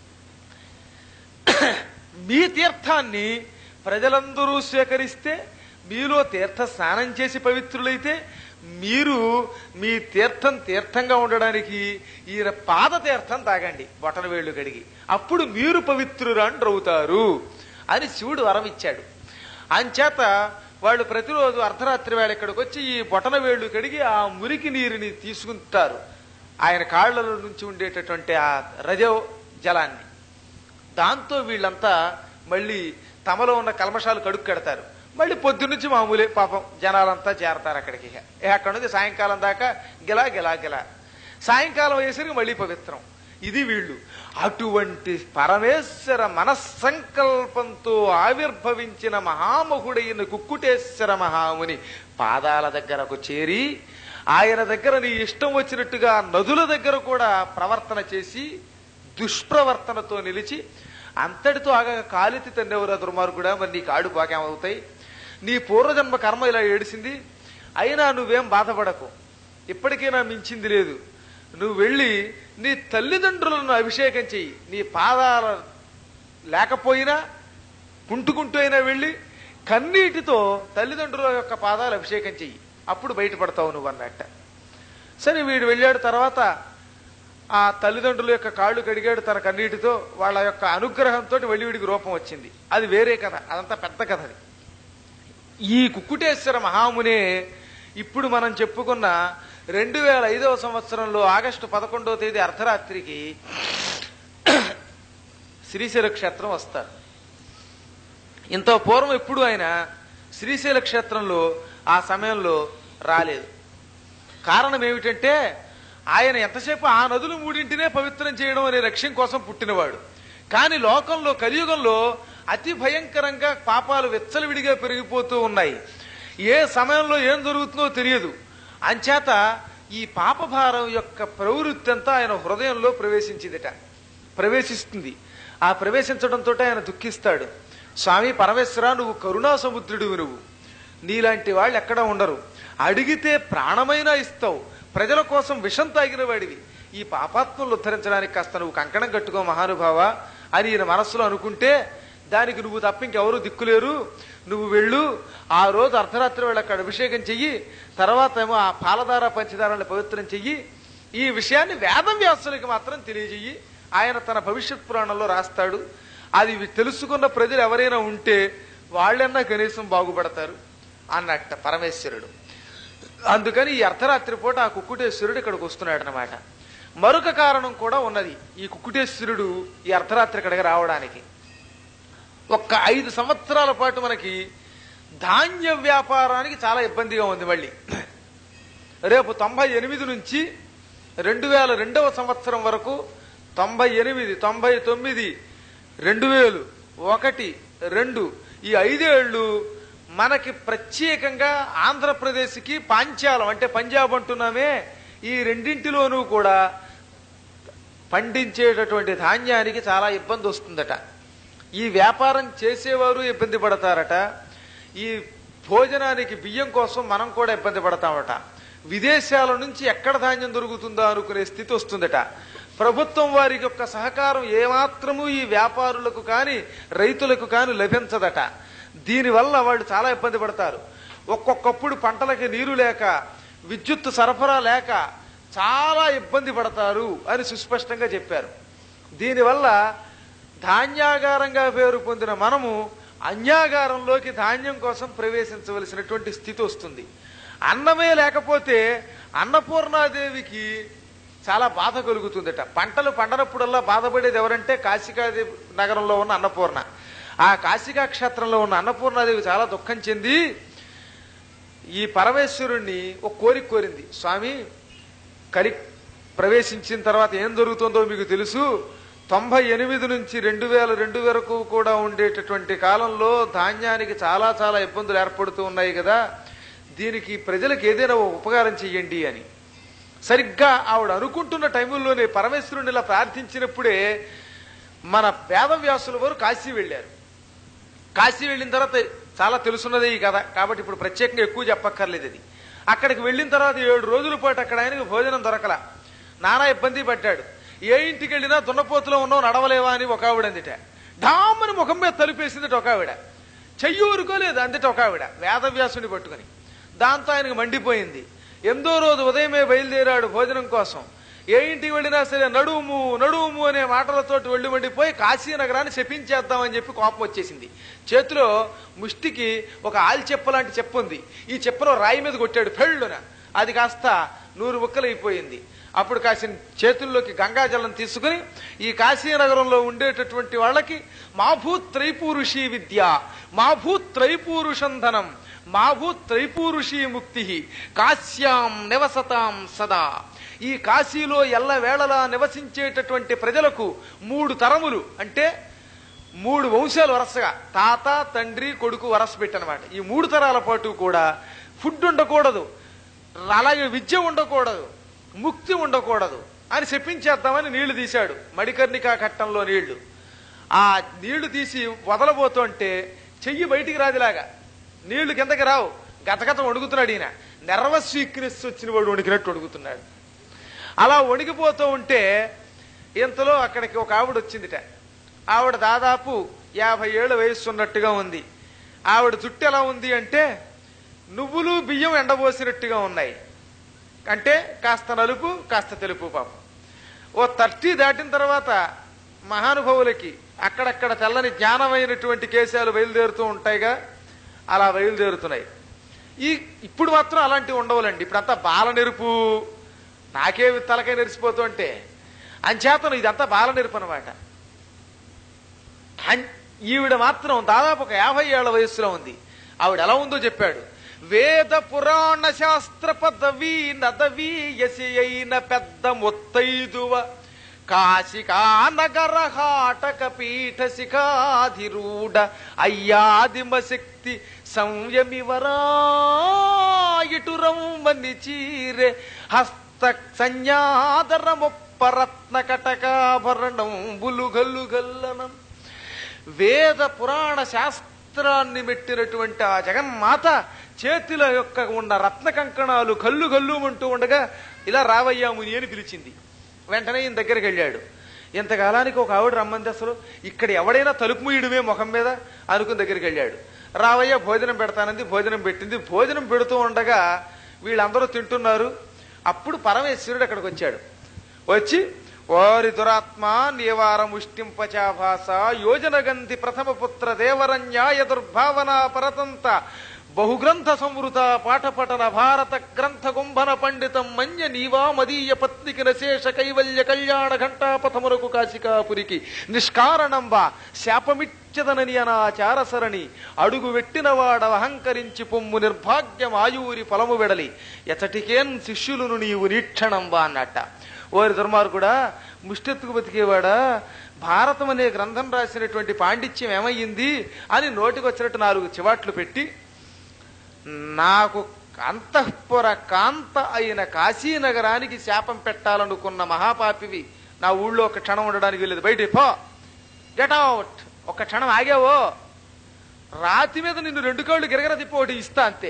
మీ తీర్థాన్ని ప్రజలందరూ స్వీకరిస్తే, మీలో తీర్థ స్నానం చేసి పవిత్రులైతే, మీరు మీ తీర్థంగా ఉండడానికి ఈయన పాద తీర్థం తాగండి బొటన వేళ్లు కడిగి, అప్పుడు మీరు పవిత్రురాండ్రవుతారు అని శివుడు వరం ఇచ్చాడు. అంచేత వాళ్ళు ప్రతిరోజు అర్ధరాత్రి వేళ ఇక్కడికి వచ్చి ఈ బొటన వేళ్లు కడిగి ఆ మురికి నీరుని తీసుకుంటారు, ఆయన కాళ్లలో నుంచి ఉండేటటువంటి ఆ రజో జలాన్ని. దాంతో వీళ్ళంతా మళ్ళీ తమలో ఉన్న కల్మషాలు కడుక్కు కడతారు. మళ్ళీ పొద్దున్నుంచి మామూలే పాపం, జనాలంతా చేరతారు అక్కడికి. అక్కడ నుంచి సాయంకాలం దాకా గిలా గిలా గిలా, సాయంకాలం అయ్యేసరికి మళ్ళీ పవిత్రం. ఇది వీళ్ళు. అటువంటి పరమేశ్వర మనస్సంకల్పంతో ఆవిర్భవించిన మహామహుడైన కుక్కుటేశ్వర మహాముని పాదాల దగ్గరకు చేరి ఆయన దగ్గర నీ ఇష్టం వచ్చినట్టుగా నదుల దగ్గర కూడా ప్రవర్తన చేసి దుష్ప్రవర్తనతో నిలిచి అంతటితో ఆగా కాలితి తండ్రివరా దుర్మార్గుడా, మరి నీ కాడు బాకేమవుతాయి, నీ పూర్వజన్మ కర్మ ఇలా ఏడిసింది, అయినా నువ్వేం బాధపడకు, ఇప్పటికైనా మించింది లేదు, నువ్వు వెళ్ళి నీ తల్లిదండ్రులను అభిషేకం చెయ్యి, నీ పాదాల లేకపోయినా కుంటుకుంటూ అయినా వెళ్ళి కన్నీటితో తల్లిదండ్రుల యొక్క పాదాలు అభిషేకం చెయ్యి, అప్పుడు బయటపడతావు నువ్వు అన్నట్ట. సరే వీడు వెళ్ళాడు. తర్వాత ఆ తల్లిదండ్రుల యొక్క కాళ్ళు కడిగాడు తన కన్నీటితో. వాళ్ళ యొక్క అనుగ్రహంతో వెళ్ళి వీడికి రూపం వచ్చింది. అది వేరే కథ, అదంతా పెద్ద కథ. అది ఈ కుక్కుటేశ్వర మహామునే ఇప్పుడు మనం చెప్పుకున్న 2005వ సంవత్సరంలో ఆగస్టు 11వ తేదీ అర్ధరాత్రికి శ్రీశైల క్షేత్రం వస్తారు. ఇంత పూర్వం ఎప్పుడు ఆయన శ్రీశైల క్షేత్రంలో ఆ సమయంలో రాలేదు. కారణం ఏమిటంటే ఆయన ఎంతసేపు ఆ నదులు మూడింటినే పవిత్రం చేయడం అనే లక్ష్యం కోసం పుట్టినవాడు. కానీ లోకంలో కలియుగంలో అతి భయంకరంగా పాపాలు విచ్చలవిడిగా పెరిగిపోతూ ఉన్నాయి. ఏ సమయంలో ఏం జరుగుతుందో తెలియదు. అంచేత ఈ పాపభారం యొక్క ప్రవృత్తి అంతా ఆయన హృదయంలో ప్రవేశిస్తుంది. ఆ ప్రవేశించడంతో ఆయన దుఃఖిస్తాడు. స్వామి పరమేశ్వర, నువ్వు కరుణా సముద్రుడివి, నువ్వు నీలాంటి వాళ్ళు ఎక్కడ ఉండరు, అడిగితే ప్రాణమైనా ఇస్తావు, ప్రజల కోసం విషం తాగిన వాడివి, ఈ పాపాత్మలు ఉద్ధరించడానికి కాస్త నువ్వు కంకణం కట్టుకో మహానుభావ అని ఈయన మనస్సులో అనుకుంటే, దానికి నువ్వు తప్ప ఇంకెవరూ దిక్కులేరు, నువ్వు వెళ్ళు, ఆ రోజు అర్ధరాత్రి వేళ అక్కడ అభిషేకం చెయ్యి, తర్వాత ఏమో ఆ పాలధార పంచదారాలను పవిత్రం చెయ్యి, ఈ విషయాన్ని వేదవ్యాసులకి మాత్రం తెలియజేయి, ఆయన తన భవిష్యత్ పురాణంలో రాస్తాడు. అది తెలుసుకున్న ప్రజలు ఎవరైనా ఉంటే వాళ్ళన్నా కనీసం బాగుపడతారు అన్నట్ట పరమేశ్వరుడు. అందుకని ఈ అర్ధరాత్రి పూట ఆ కుక్కుటేశ్వరుడు ఇక్కడికి వస్తున్నాడు అన్నమాట. మరొక కారణం కూడా ఉన్నది ఈ కుక్కుటేశ్వరుడు ఈ అర్ధరాత్రి ఇక్కడికి రావడానికి. ఒక్క 5 సంవత్సరాల పాటు మనకి ధాన్య వ్యాపారానికి చాలా ఇబ్బందిగా ఉంది. మళ్ళీ రేపు 98 నుంచి 2002వ సంవత్సరం వరకు 98, 99, 2001, 2 ఈ 5 ఏళ్లు మనకి ప్రత్యేకంగా ఆంధ్రప్రదేశ్కి పాంచాలం అంటే పంజాబ్ అంటున్నామే, ఈ రెండింటిలోనూ కూడా పండించేటటువంటి ధాన్యానికి చాలా ఇబ్బంది వస్తుందట. ఈ వ్యాపారం చేసేవారు ఇబ్బంది పడతారట. ఈ భోజనానికి బియ్యం కోసం మనం కూడా ఇబ్బంది పడతామట. విదేశాల నుంచి ఎక్కడ ధాన్యం దొరుకుతుందో అనుకునే స్థితి వస్తుందట. ప్రభుత్వం వారి యొక్క సహకారం ఏమాత్రము ఈ వ్యాపారులకు కానీ రైతులకు కానీ లభించదట. దీనివల్ల వాళ్ళు చాలా ఇబ్బంది పడతారు. ఒక్కొక్కప్పుడు పంటలకి నీరు లేక, విద్యుత్ సరఫరా లేక చాలా ఇబ్బంది పడతారు అని సుస్పష్టంగా చెప్పారు. దీనివల్ల ధాన్యాగారంగా పేరు పొందిన మనము అన్యాగారంలోకి ధాన్యం కోసం ప్రవేశించవలసినటువంటి స్థితి వస్తుంది. అన్నమే లేకపోతే అన్నపూర్ణాదేవికి చాలా బాధ కలుగుతుందట. పంటలు పండనప్పుడల్లా బాధపడేది ఎవరంటే కాశికా నగరంలో ఉన్న అన్నపూర్ణ. ఆ కాశికా క్షేత్రంలో ఉన్న అన్నపూర్ణాదేవి చాలా దుఃఖం చెంది ఈ పరమేశ్వరుణ్ణి ఒక కోరిక కోరింది. స్వామి, కలి ప్రవేశించిన తర్వాత ఏం జరుగుతుందో మీకు తెలుసు, 98 నుంచి 2002 వరకు కూడా ఉండేటటువంటి కాలంలో ధాన్యానికి చాలా చాలా ఇబ్బందులు ఏర్పడుతూ ఉన్నాయి కదా, దీనికి ప్రజలకు ఏదైనా ఉపకారం చెయ్యండి అని. సరిగ్గా ఆవిడ అనుకుంటున్న టైముల్లోనే పరమేశ్వరుని ఇలా ప్రార్థించినప్పుడే మన వేదవ్యాసుల వారు కాశీ వెళ్ళారు. కాశీ వెళ్ళిన తర్వాత చాలా తెలుసున్నదే ఈ కథ, కాబట్టి ఇప్పుడు ప్రత్యేకంగా ఎక్కువ చెప్పక్కర్లేదు. అది అక్కడికి వెళ్ళిన తర్వాత 7 రోజుల పాటు అక్కడ ఆయనకు భోజనం దొరకలా, నానా ఇబ్బంది పడ్డాడు. ఏ ఇంటికి వెళ్ళినా దున్నపోతులో ఉన్నావు నడవలేవా అని ఒక ఆవిడ అందిట. డామ్మని ముఖం మీద తలుపేసిందిట ఒక ఆవిడ. చెయ్యూరుకోలేదు అందిట ఒక ఆవిడ వేదవ్యాసుని పట్టుకుని. దాంతో ఆయనకు మండిపోయింది. 8వ రోజు ఉదయమే బయలుదేరాడు భోజనం కోసం. ఏ ఇంటికి వెళ్ళినా సరే నడుము నడుము అనే మాటలతోటి వెళ్ళి మండిపోయి కాశీనగరాన్ని శపించేద్దామని చెప్పి కోపం వచ్చేసింది. చేతిలో ముష్టికి ఒక ఆల్చెప్ప లాంటి చెప్ప ఉంది. ఈ చెప్పలో రాయి మీద కొట్టాడు పెళ్ళున. అది కాస్త 100 ముక్కలైపోయింది. అప్పుడు కాసిన చేతుల్లోకి గంగాజలం తీసుకుని ఈ కాశీనగరంలో ఉండేటటువంటి వాళ్ళకి మాభూత్ త్రైపూరుషీ విద్య, మాభూత్ త్రైపూరుషంధనం, మాభూత్ త్రైపూరుషీ ముక్తి, కాశ్యాం నివసతాం సదా. ఈ కాశీలో ఎల్లవేళలా నివసించేటటువంటి ప్రజలకు 3 తరములు అంటే 3 వంశాలు వరసగా తాత తండ్రి కొడుకు వరస పెట్టనమాట. ఈ 3 తరాల పాటు కూడా ఫుడ్ ఉండకూడదు, అలాగే విద్య ఉండకూడదు, ముక్తి ఉండకూడదు అని చెప్పించేద్దామని నీళ్లు తీశాడు. మడికర్ణికా ఘట్టంలో నీళ్లు. ఆ నీళ్లు తీసి వదలబోతుంటే చెయ్యి బయటికి రాదిలాగా, నీళ్లు కిందకి రావు, గతగత వణుకుతున్నాడు. ఈయన నర్వస్ వీక్నెస్ వచ్చిన వాడు వణికినట్టు వణుకుతున్నాడు. అలా వణికిపోతూ ఉంటే ఇంతలో అక్కడికి ఒక ఆవిడ వచ్చిందిట. ఆవిడ దాదాపు 50 ఏళ్ల వయస్సు ఉన్నట్టుగా ఉంది. ఆవిడ జుట్టు ఎలా ఉంది అంటే నువ్వులు బియ్యం ఎండబోసినట్టుగా ఉన్నాయి. అంటే కాస్త నలుపు కాస్త తెలుపు. పాపం ఓ 30 దాటిన తర్వాత మహానుభావులకి అక్కడక్కడ తెల్లని జ్ఞానమైనటువంటి కేశాలు బయలుదేరుతూ ఉంటాయిగా, అలా బయలుదేరుతున్నాయి. ఇప్పుడు మాత్రం అలాంటివి ఉండవులండి. ఇప్పుడంతా బాల నెరుపు, నాకే తలకై నెరిసిపోతూ ఉంటే అంచేతను ఇదంతా బాల నెరుపు అనమాట. ఈవిడ మాత్రం దాదాపు ఒక 50 ఏళ్ల వయస్సులో ఉంది. ఆవిడ ఎలా ఉందో చెప్పాడు. వేద పురాణ శాస్త్ర పదవీ నదవీ యసి అయిన పెద్ద మొత్తైదువ కాశికా నగర హాటక పీఠ శిఖాధిరూఢ అయ్యాదిమ శక్తి సంయమివరాయిటురమ్మని చీరె హస్త సంజ్ఞాదర మొప్పరత్న కటకాభరణం బులుగల్లుగల్లనం. వేద పురాణ శాస్త్రాన్ని మెట్టినటువంటి ఆ జగన్మాత చేతిలో యొక్క ఉన్న రత్న కంకణాలు కల్లు కల్లు అంటూ ఉండగా ఇలా రావయ్యా ముని అని పిలిచింది. వెంటనే ఈయన దగ్గరికి వెళ్ళాడు. ఇంతకాలానికి ఒక ఆవిడ రమ్మంది, అసలు ఇక్కడ ఎవడైనా తలుపు ముయ్యడమే ముఖం మీద అనుకుని దగ్గరికి వెళ్ళాడు. రావయ్య భోజనం పెడతానంది. భోజనం పెట్టింది. భోజనం పెడుతూ ఉండగా వీళ్ళందరూ తింటున్నారు. అప్పుడు పరమేశ్వరుడు అక్కడికి వచ్చాడు. వచ్చి, ఓరి దురాత్మ నివార ముష్టింపచాభాస యోజనగంధి ప్రథమ పుత్ర దేవరన్యాయ దుర్భావన పరతంత బహుగ్రంథ సంవృత పాఠపఠన భారత గ్రంథ గుంభన పండితం మన్య నీవా మదీయ పత్నికి నశేష కైవల్య కళ్యాణ ఘంటాపథమురకు కాశికాపురికి నిష్కారణంబా శాపమిచ్చదనని అనాచారసరణి అడుగు వెట్టినవాడ అహంకరించి పొమ్ము నిర్భాగ్యం ఆయూరి ఫలము వెడలి ఎచటికేన్ శిష్యులను నీవు నీక్షణంబా అన్నట్ట. ఓరి దుర్మార్గుడా, ముష్టెత్తుకు బతికేవాడా, భారతం అనే గ్రంథం రాసినటువంటి పాండిత్యం ఏమయ్యింది అని నోటికి వచ్చినట్టు 4 చివాట్లు పెట్టి, నాకు అంతఃపుర కాంత అయిన కాశీనగరానికి శాపం పెట్టాలనుకున్న మహాపాపివి, నా ఊళ్ళో ఒక క్షణం ఉండడానికి వెళ్ళేది, బయట పో, గెట్ అవుట్. ఒక క్షణం ఆగావో రాతి మీద నిన్ను 2 కాళ్ళు గిరగర తిప్పి ఒకటి ఇస్తా అంతే.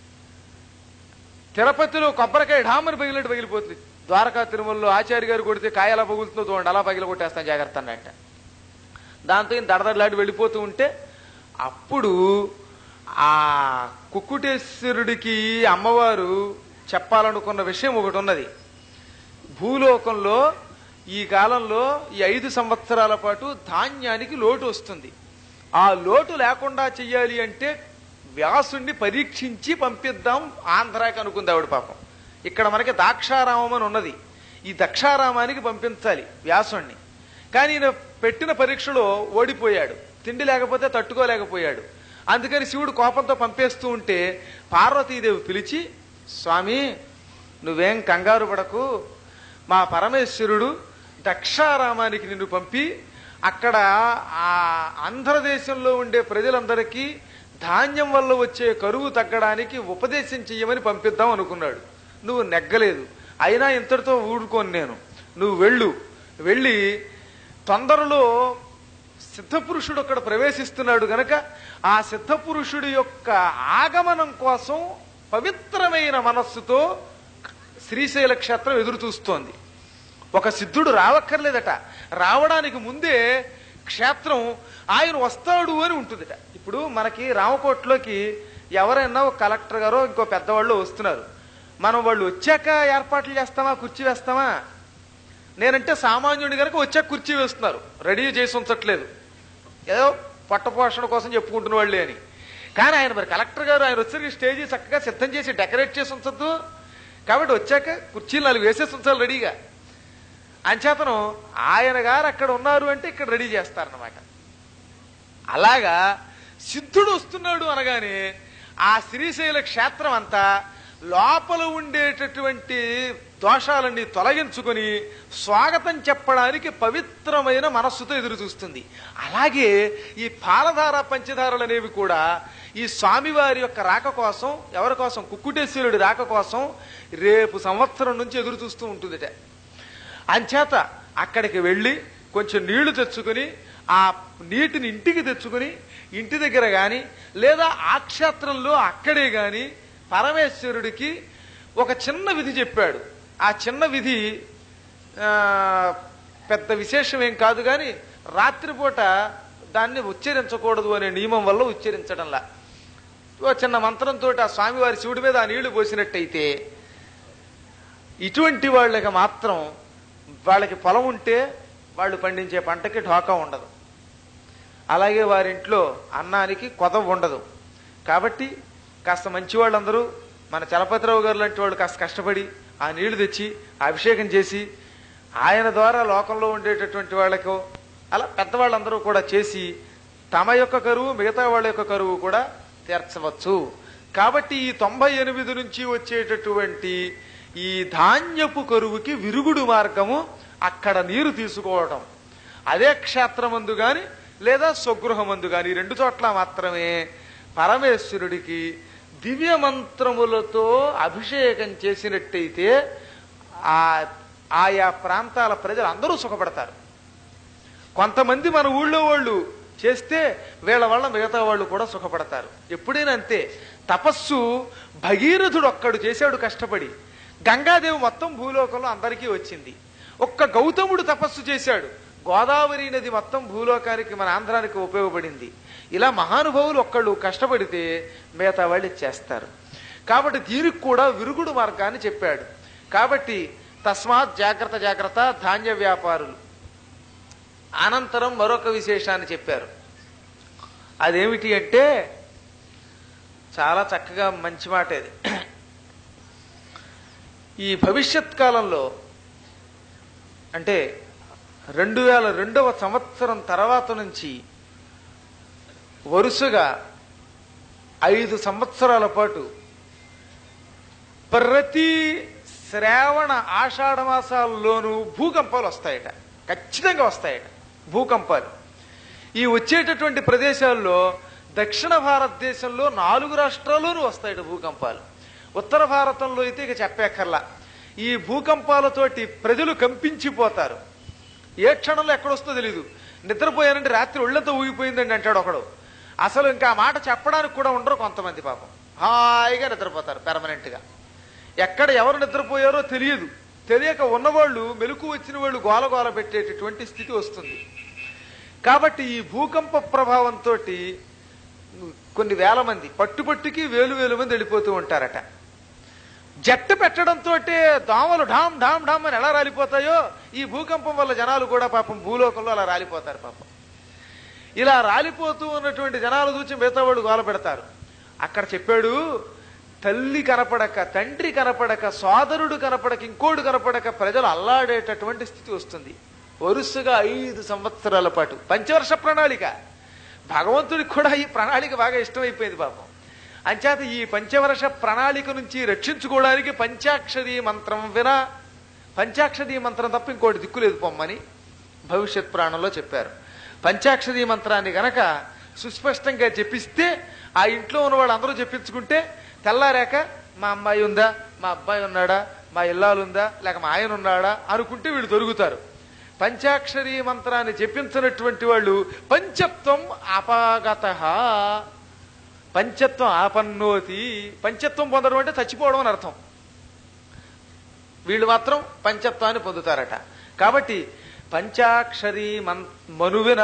తిరుపతిలో కొబ్బరికాయ ఢామని పగిలినట్టు పగిలిపోతుంది. ద్వారకా తిరుమలలో ఆచార్య గారు కొడితే కాయ ఎలా పగులుతుందో చూడండి, అలా పగిలి కొట్టేస్తాను జాగ్రత్త అన్నట్ట. దాంతో ఈయన దడదడలాడి వెళ్ళిపోతూ ఉంటే అప్పుడు ఆ కుక్కుటేశ్వరుడికి అమ్మవారు చెప్పాలనుకున్న విషయం ఒకటి ఉన్నది. భూలోకంలో ఈ కాలంలో ఈ 5 సంవత్సరాల పాటు ధాన్యానికి లోటు వస్తుంది. ఆ లోటు లేకుండా చెయ్యాలి అంటే వ్యాసుణ్ణి పరీక్షించి పంపిద్దాం ఆంధ్రాకి అనుకుంది ఆవిడ. పాపం ఇక్కడ మనకి దాక్షారామం అని ఉన్నది. ఈ దక్షారామానికి పంపించాలి వ్యాసుణ్ణి. కానీ ఈయన పెట్టిన పరీక్షలో ఓడిపోయాడు. తిండి లేకపోతే తట్టుకోలేకపోయాడు. అందుకని శివుడు కోపంతో పంపేస్తూ ఉంటే పార్వతీదేవి పిలిచి, స్వామి నువ్వేం కంగారు పడకు, మా పరమేశ్వరుడు దక్షారామానికి నిన్ను పంపి అక్కడ ఆ ఆంధ్రదేశంలో ఉండే ప్రజలందరికీ ధాన్యం వల్ల వచ్చే కరువు తగ్గడానికి ఉపదేశం చెయ్యమని పంపిద్దాం అనుకున్నాడు. నువ్వు నెగ్గలేదు. అయినా ఇంతటితో ఊరుకోను నేను. నువ్వు వెళ్ళి తొందరలో సిద్ధపురుషుడు అక్కడ ప్రవేశిస్తున్నాడు గనక ఆ సిద్ధపురుషుడి యొక్క ఆగమనం కోసం పవిత్రమైన మనస్సుతో శ్రీశైల క్షేత్రం ఎదురు చూస్తోంది. ఒక సిద్ధుడు రావక్కర్లేదట, రావడానికి ముందే క్షేత్రం ఆయన వస్తాడు అని ఉంటుందట. ఇప్పుడు మనకి రామకోటలోకి ఎవరైనా ఒక కలెక్టర్ గారో ఇంకో పెద్దవాళ్ళు వస్తున్నారు. మనం వాళ్ళు వచ్చాక ఏర్పాట్లు చేస్తామా, కుర్చీ వేస్తామా? నేనంటే సామాన్యుడి కనుక వచ్చాక కుర్చీ వేస్తున్నారు, రెడీ చేసి ఉంచట్లేదు. ఏదో పొట్టపోషణ కోసం చెప్పుకుంటున్న వాళ్ళే అని. కానీ ఆయన మరి కలెక్టర్ గారు ఆయన వచ్చేసరికి స్టేజీ చక్కగా సిద్ధం చేసి డెకరేట్ చేసి ఉంచద్దు. కాబట్టి వచ్చాక కుర్చీలు 4 వేసేసి ఉంచాలి రెడీగా. అంచేతను ఆయన గారు అక్కడ ఉన్నారు అంటే ఇక్కడ రెడీ చేస్తారన్నమాట. అలాగా సిద్ధుడు వస్తున్నాడు అనగానే ఆ శ్రీశైల క్షేత్రం అంతా లోపల ఉండేటటువంటి దోషాలన్నీ తొలగించుకొని స్వాగతం చెప్పడానికి పవిత్రమైన మనస్సుతో ఎదురు చూస్తుంది. అలాగే ఈ పాలధార పంచదారలు అనేవి కూడా ఈ స్వామివారి యొక్క రాక కోసం, ఎవరి కోసం? కుక్కుటేశ్వరుడి రాక కోసం రేపు సంవత్సరం నుంచి ఎదురు చూస్తూ ఉంటుందిట. అంచేత అక్కడికి వెళ్ళి కొంచెం నీళ్లు తెచ్చుకుని ఆ నీటిని ఇంటికి తెచ్చుకుని ఇంటి దగ్గర గాని లేదా ఆ క్షేత్రంలో అక్కడే గాని పరమేశ్వరుడికి ఒక చిన్న విధి చెప్పాడు. ఆ చిన్న విధి పెద్ద విశేషం ఏం కాదు, కానీ రాత్రిపూట దాన్ని ఉచ్చరించకూడదు అనే నియమం వల్ల ఉచ్చరించడంలా ఓ చిన్న మంత్రంతో ఆ స్వామివారి శివుడి మీద ఆ నీళ్లు పోసినట్టయితే ఇటువంటి వాళ్ళకి మాత్రం వాళ్ళకి పొలం ఉంటే వాళ్ళు పండించే పంటకి ఢోకా ఉండదు. అలాగే వారింట్లో అన్నానికి కొదవ ఉండదు. కాబట్టి కాస్త మంచి వాళ్ళందరూ మన చలపతిరావు గారు లాంటి వాళ్ళు కాస్త కష్టపడి ఆ నీళ్లు తెచ్చి అభిషేకం చేసి ఆయన ద్వారా లోకంలో ఉండేటటువంటి వాళ్ళకో అలా పెద్దవాళ్ళందరూ కూడా చేసి తమ యొక్క కరువు మిగతా వాళ్ళ యొక్క కరువు కూడా తీర్చవచ్చు. కాబట్టి ఈ 98 నుంచి వచ్చేటటువంటి ఈ ధాన్యపు కరువుకి విరుగుడు మార్గము అక్కడ నీరు తీసుకోవటం. అదే క్షేత్రమందు గాని లేదా స్వగృహమందు గాని 2 చోట్ల మాత్రమే పరమేశ్వరుడికి దివ్య మంత్రములతో అభిషేకం చేసినట్టయితే ఆయా ప్రాంతాల ప్రజలు అందరూ సుఖపడతారు. కొంతమంది మన ఊళ్ళో వాళ్ళు చేస్తే వీళ్ళ వల్ల మిగతా వాళ్ళు కూడా సుఖపడతారు. ఎప్పుడైనా అంతే. తపస్సు భగీరథుడు ఒక్కడు చేశాడు కష్టపడి, గంగాదేవి మొత్తం భూలోకంలో అందరికీ వచ్చింది. ఒక్క గౌతముడు తపస్సు చేశాడు, గోదావరి నది మొత్తం భూలోకానికి మన ఆంధ్రానికి ఉపయోగపడింది. ఇలా మహానుభావులు ఒక్కళ్ళు కష్టపడితే మిగతా వాళ్ళు చేస్తారు. కాబట్టి దీనికి కూడా విరుగుడు మార్గాన్ని చెప్పాడు. కాబట్టి తస్మాత్ జాగ్రత్త జాగ్రత్త ధాన్య వ్యాపారులు. అనంతరం మరొక విశేషాన్ని చెప్పారు. అదేమిటి అంటే చాలా చక్కగా మంచి మాట ఇది. ఈ భవిష్యత్ కాలంలో అంటే 2002వ సంవత్సరం తర్వాత నుంచి వరుసగా 5 సంవత్సరాల పాటు ప్రతి శ్రావణ ఆషాఢ మాసాల్లోనూ భూకంపాలు వస్తాయట. ఖచ్చితంగా వస్తాయట భూకంపాలు. ఈ వచ్చేటటువంటి ప్రదేశాల్లో దక్షిణ భారతదేశంలో 4 రాష్ట్రాల్లోనూ వస్తాయట భూకంపాలు. ఉత్తర భారతంలో అయితే ఇక చెప్పేక్కర్లా. ఈ భూకంపాలతోటి ప్రజలు కంపించిపోతారు. ఏ క్షణంలో ఎక్కడొస్తుందో తెలీదు. నిద్రపోయానంటే రాత్రి ఒళ్ళంతా ఊగిపోయిందండి అంటాడు ఒకడు. అసలు ఇంకా ఆ మాట చెప్పడానికి కూడా ఉండరు కొంతమంది. పాపం హాయిగా నిద్రపోతారు పెర్మనెంట్ గా. ఎక్కడ ఎవరు నిద్రపోయారో తెలియదు. తెలియక ఉన్నవాళ్ళు మెలకు వచ్చిన వాళ్ళు గోలగోల పెట్టేటటువంటి స్థితి వస్తుంది. కాబట్టి ఈ భూకంప ప్రభావంతో కొన్ని వేల మంది పట్టుపట్టుకి వేలు మంది వెళ్ళిపోతూ ఉంటారట. జట్టు పెట్టడంతో దోమలు ఢామ్ ఢామ్ ఢామ్ అని ఎలా రాలిపోతాయో ఈ భూకంపం వల్ల జనాలు కూడా పాపం భూలోకంలో అలా రాలిపోతారు. పాపం ఇలా రాలిపోతూ ఉన్నటువంటి జనాలు చూసి మిగతా వాళ్ళు గోల పెడతారు. అక్కడ చెప్పాడు, తల్లి కనపడక, తండ్రి కనపడక, సోదరుడు కనపడక, ఇంకోడు కనపడక ప్రజలు అల్లాడేటటువంటి స్థితి వస్తుంది. వరుసగా 5 సంవత్సరాల పాటు పంచవర్ష ప్రణాళిక. భగవంతుడికి కూడా ఈ ప్రణాళిక బాగా ఇష్టమైపోయింది పాపం. అంచేత ఈ పంచవర్ష ప్రణాళిక నుంచి రక్షించుకోవడానికి పంచాక్షరీ మంత్రం వినా, పంచాక్షరీ మంత్రం తప్ప ఇంకోటి దిక్కులేదు పొమ్మని భవిష్యత్ పురాణంలో చెప్పారు. పంచాక్షరీ మంత్రాన్ని గనక సుస్పష్టంగా చెప్పిస్తే ఆ ఇంట్లో ఉన్న వాళ్ళు అందరూ చెప్పించుకుంటే తెల్లారాక మా అమ్మాయి ఉందా, మా అబ్బాయి ఉన్నాడా, మా ఇల్లాలు ఉందా, లేక మా ఆయన ఉన్నాడా అనుకుంటే వీళ్ళు దొరుకుతారు. పంచాక్షరీ మంత్రాన్ని చెప్పించినటువంటి వాళ్ళు పంచత్వం అపాగత, పంచత్వం ఆపన్నోతి. పంచత్వం పొందడం అంటే చచ్చిపోవడం అని అర్థం. వీళ్ళు మాత్రం పంచత్వాన్ని పొందుతారట. కాబట్టి పంచాక్షరీ మనువిన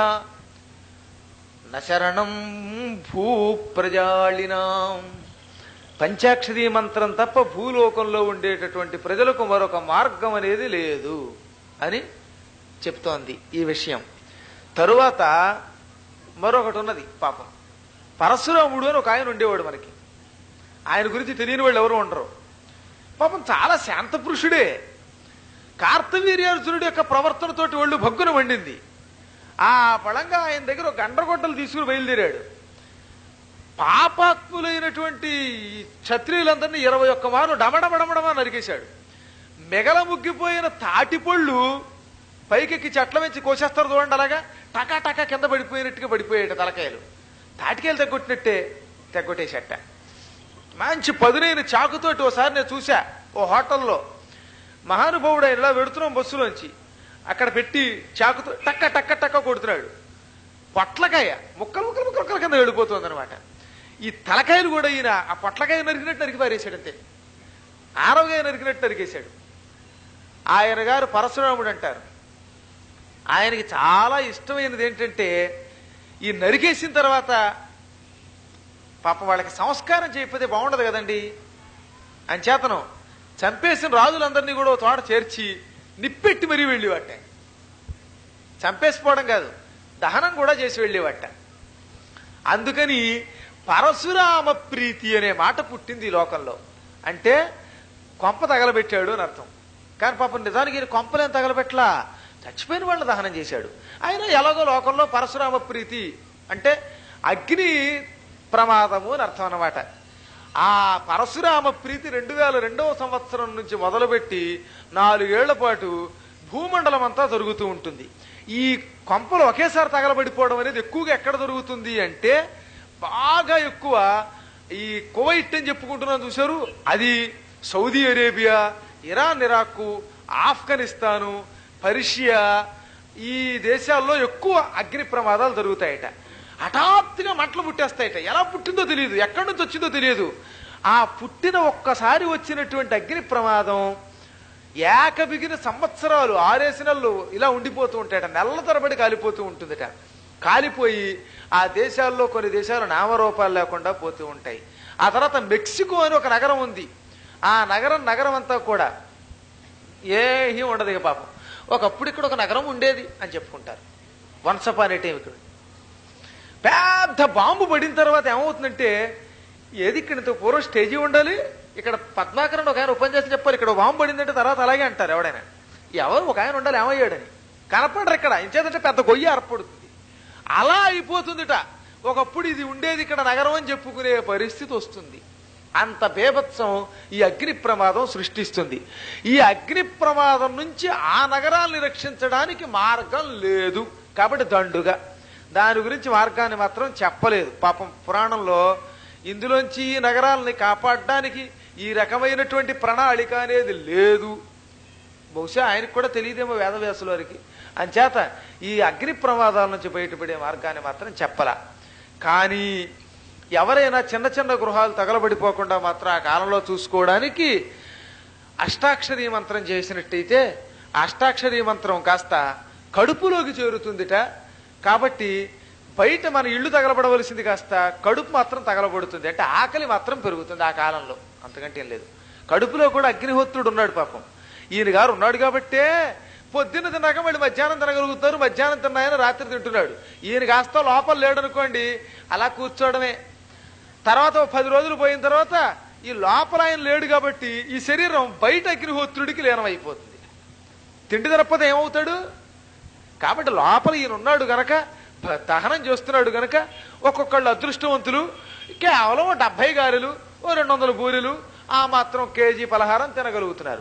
నశరణం భూ ప్రజాళినాం. పంచాక్షరీ మంత్రం తప్ప భూలోకంలో ఉండేటటువంటి ప్రజలకు మరొక మార్గం అనేది లేదు అని చెప్తోంది ఈ విషయం. తరువాత మరొకటి ఉన్నది. పాపం పరశురాముడు అని ఒక ఆయన ఉండేవాడు మనకి. ఆయన గురించి తెలియని వాళ్ళు ఎవరు ఉండరు. పాపం చాలా శాంత పురుషుడే. కార్తవీర్యార్జునుడి యొక్క ప్రవర్తనతోటి ఒళ్ళు భగ్గున వండింది. ఆ పళంగా ఆయన దగ్గర ఒక గండ్రగొడ్డలు తీసుకుని బయలుదేరాడు. పాపాత్ములైనటువంటి క్షత్రియులందరినీ 21 మార్లు డమడమడమడమా నరికేశాడు. మెగల ముగ్గిపోయిన తాటిపళ్ళు పైకెక్కి చెట్ల నుంచి కోసేస్తారు చూడండి, అలాగా టకా టకా కింద పడిపోయినట్టుగా పడిపోయాడు తలకాయలు. తాటికాయలు తెగొట్టినట్టే తెగొట్టేసట. మంచి పదునైన చాకుతోటి ఓసారి నేను చూసా ఓ హోటల్లో. మహానుభావుడు ఆయన ఇలా వెడుతున్నాం బస్సులోంచి, అక్కడ పెట్టి చాకుతో టక్క టక్క టక్క కొడుతున్నాడు. పొట్లకాయ ముక్కలు ముక్కలు ముక్కల కింద వెళ్ళిపోతుంది అనమాట. ఈ తలకాయలు కూడా ఈయన ఆ పొట్లకాయ నరికినట్టు నరికి పారేశాడు. అంతే, ఆరవగాయ నరికినట్టు నరికేశాడు. ఆయన గారు పరశురాముడు అంటారు. ఆయనకి చాలా ఇష్టమైనది ఏంటంటే ఈ నరికేసిన తర్వాత పాప వాళ్ళకి సంస్కారం చేయకపోతే బాగుండదు కదండి. అంచేతనం చంపేసిన రాజులందరినీ కూడా ఒక తోట చేర్చి నిప్పెట్టి మరీ వెళ్ళేవాట. చంపేసిపోవడం కాదు, దహనం కూడా చేసి వెళ్ళేవాట. అందుకని పరశురామ ప్రీతి అనే మాట పుట్టింది ఈ లోకంలో. అంటే కొంప తగలబెట్టాడు అని అర్థం. కానీ పాపం నిజానికి కొంపలేం తగలబెట్టలా, చచ్చిపోయిన వాళ్ళని దహనం చేశాడు. ఆయన ఎలాగో లోకంలో పరశురామ ప్రీతి అంటే అగ్ని ప్రమాదము అని అర్థం అన్నమాట. ఆ పరశురామ ప్రీతి 2002వ సంవత్సరం నుంచి మొదలుపెట్టి 4 ఏళ్ల పాటు భూమండలం అంతా జరుగుతూ ఉంటుంది. ఈ కొంపలు ఒకేసారి తగలబడిపోవడం అనేది ఎక్కువగా ఎక్కడ జరుగుతుంది అంటే బాగా ఎక్కువ ఈ కువైట్ అని చెప్పుకుంటున్నాను చూశారు, అది Saudi Arabia, Iran, Iraq, Afghanistan, Persia, ఈ దేశాల్లో ఎక్కువ అగ్ని ప్రమాదాలు జరుగుతాయట. హఠాత్తుగా మంటలు పుట్టేస్తాయట. ఎలా పుట్టిందో తెలియదు, ఎక్కడి నుంచి వచ్చిందో తెలియదు. ఆ పుట్టిన ఒక్కసారి వచ్చినటువంటి అగ్ని ప్రమాదం ఏకబిగిన సంవత్సరాలు 6 నెలలు ఇలా ఉండిపోతూ ఉంటాయట. నెలల తరబడి కాలిపోతూ ఉంటుందట. కాలిపోయి ఆ దేశాల్లో కొన్ని దేశాలు నామరూపాలు లేకుండా పోతూ ఉంటాయి. ఆ తర్వాత మెక్సికో అని ఒక నగరం ఉంది. ఆ నగరం అంతా కూడా ఏమీ ఉండదు. ఇక పాపం ఒకప్పుడు ఇక్కడ ఒక నగరం ఉండేది అని చెప్పుకుంటారు. వన్స్ అపాన్ ఏ టైం ఇక్కడ పెద్ద బాంబు పడిన తర్వాత ఏమవుతుందంటే, ఏది ఇక్కడ ఇంత పూర్వం స్టేజీ ఉండాలి, ఇక్కడ పద్మాకరణ ఒక ఆయన ఉపన్యాసం చెప్పాలి, ఇక్కడ బాంబు పడిందంటే తర్వాత అలాగే అంటారు. ఎవడైనా ఎవరు ఒక ఆయన ఉండాలి, ఏమయ్యాడని కనపడరు ఇక్కడ. ఇంచేదంటే పెద్ద గొయ్యి ఏర్పడుతుంది. అలా అయిపోతుందిట. ఒకప్పుడు ఇది ఉండేది ఇక్కడ నగరం అని చెప్పుకునే పరిస్థితి వస్తుంది. అంత బేభత్సం ఈ అగ్ని ప్రమాదం సృష్టిస్తుంది. ఈ అగ్ని ప్రమాదం నుంచి ఆ నగరాల్ని రక్షించడానికి మార్గం లేదు కాబట్టి దండుగా దాని గురించి మార్గాన్ని మాత్రం చెప్పలేదు. పాపం పురాణంలో ఇందులోంచి ఈ నగరాలని కాపాడడానికి ఈ రకమైనటువంటి ప్రణాళిక అనేది లేదు. బహుశా ఆయనకు కూడా తెలియదేమో వేదవ్యాసుల వారికి. అంచేత ఈ అగ్ని ప్రమాదాల నుంచి బయటపడే మార్గాన్ని మాత్రం చెప్పలా. కానీ ఎవరైనా చిన్న చిన్న గృహాలు తగలబడిపోకుండా మాత్రం ఆ కాలంలో చూసుకోవడానికి అష్టాక్షరీ మంత్రం చేసినట్టయితే అష్టాక్షరీ మంత్రం కాస్త కడుపులోకి చేరుతుందిట. కాబట్టి బయట మన ఇళ్ళు తగలబడవలసింది కాస్త కడుపు మాత్రం తగలబడుతుంది. అంటే ఆకలి మాత్రం పెరుగుతుంది ఆ కాలంలో, అంతకంటే ఏం లేదు. కడుపులో కూడా అగ్నిహోత్రుడు ఉన్నాడు పాపం. ఈయన గారు ఉన్నాడు కాబట్టే పొద్దున్న తిన్నాక మళ్ళీ మధ్యాహ్నం తినగలుగుతారు. మధ్యాహ్నం తిన్నాయన రాత్రి తింటున్నాడు. ఈయన కాస్త లోపల లేడనుకోండి, అలా కూర్చోవడమే. తర్వాత 10 రోజులు పోయిన తర్వాత ఈ లోపల ఆయన లేడు కాబట్టి ఈ శరీరం బయట అగ్నిహోత్రుడికి లీనమైపోతుంది. తిండి తినకపోతే ఏమవుతాడు? కాబట్టి లోపల ఈయన ఉన్నాడు గనక, దహనం చేస్తున్నాడు గనక ఒక్కొక్కళ్ళు అదృష్టవంతులు కేవలం 70 గారెలు, 200 బూరెలు, ఆ మాత్రం కేజీ పలహారం తినగలుగుతున్నారు.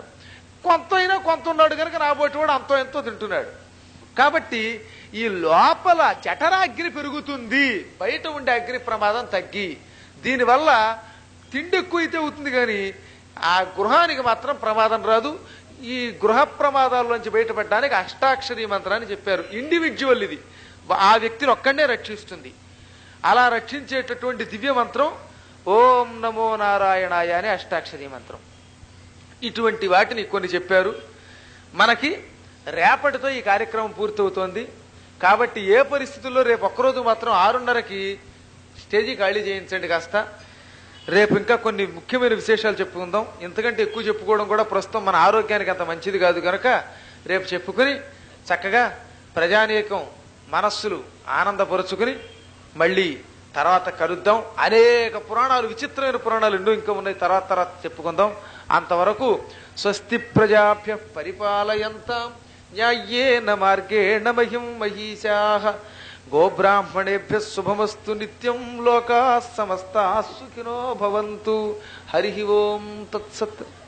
కొంత ఉన్నాడు కనుక రాబోటి వాడు అంతో ఎంతో తింటున్నాడు. కాబట్టి ఈ లోపల జఠరాగ్ని పెరుగుతుంది, బయట ఉండే అగ్ని ప్రమాదం తగ్గి, దీనివల్ల తిండి ఎక్కువైతే అవుతుంది కానీ ఆ గృహానికి మాత్రం ప్రమాదం రాదు. ఈ గృహ ప్రమాదాల్లోంచి బయటపడడానికి అష్టాక్షరీ మంత్రాన్ని చెప్పారు. ఇండివిజువల్ ఇది, ఆ వ్యక్తిని ఒక్కడే రక్షిస్తుంది. అలా రక్షించేటటువంటి దివ్య మంత్రం ఓం నమో నారాయణాయ అనే అష్టాక్షరీ మంత్రం. ఇటువంటి వాటిని కొన్ని చెప్పారు. మనకి రేపటితో ఈ కార్యక్రమం పూర్తవుతోంది కాబట్టి ఏ పరిస్థితుల్లో రేపు ఒక్కరోజు మాత్రం 6:30కి స్టేజీ ఖాళీ చేయించండి కాస్త. రేపు ఇంకా కొన్ని ముఖ్యమైన విశేషాలు చెప్పుకుందాం. ఇంతకంటే ఎక్కువ చెప్పుకోవడం కూడా ప్రస్తుతం మన ఆరోగ్యానికి అంత మంచిది కాదు కనుక రేపు చెప్పుకుని చక్కగా ప్రజానీకం మనస్సులు ఆనందపరుచుకుని మళ్ళీ తర్వాత కలుద్దాం. అనేక పురాణాలు, విచిత్రమైన పురాణాలు ఎన్నో ఇంకా ఉన్నాయి, తర్వాత చెప్పుకుందాం. అంతవరకు స్వస్తి ప్రజాభ్య పరిపాలయంతాం న్యాయేన మార్గేణ మహిం మహీశాః గోబ్రాహ్మణేభ్య శుభమస్తు నిత్యం లోకాః సమస్తాః సుఖినో భవంతు. హరి ఓం తత్సత్.